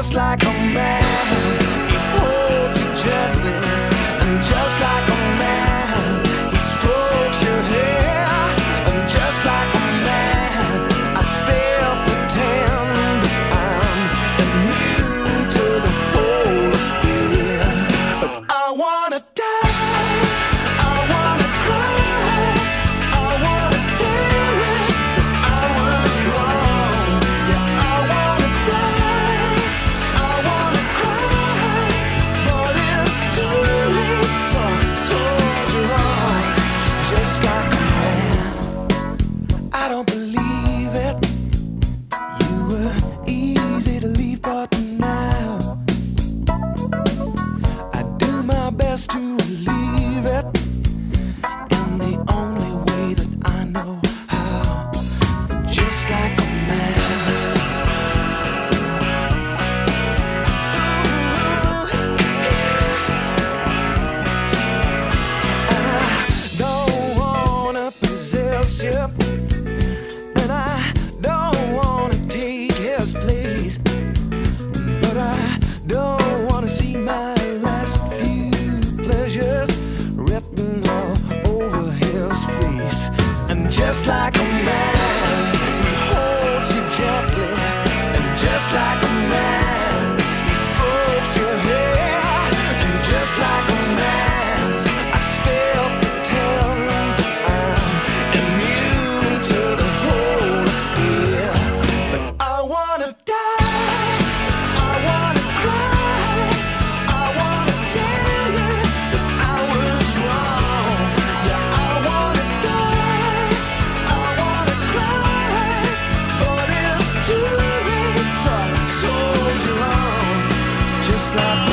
just like a man, he holds you gently, and just like a man, he strokes your hair, and just like a man, I still pretend I'm immune to the whole affair. But I wanna die, I wanna cry, I wanna tell you that I was wrong. Yeah, I wanna die, I wanna cry, but it's too late, so soldier on, just like a man. I don't believe it, you were easy to leave, but now I do my best to relieve it in the only way that I know how, just like a man. And I don't wanna possess you, and I don't wanna take his place, but I don't wanna see my last few pleasures written all over his face. And just like a man, he holds you gently, and just like a man, he strokes your hair, and just like a man, I still pretend I'm immune to the whole affair. But I wanna die, I wanna cry, I wanna tell you that I was wrong. Yeah, I wanna die, I wanna cry, but it's too late, so soldier on, just like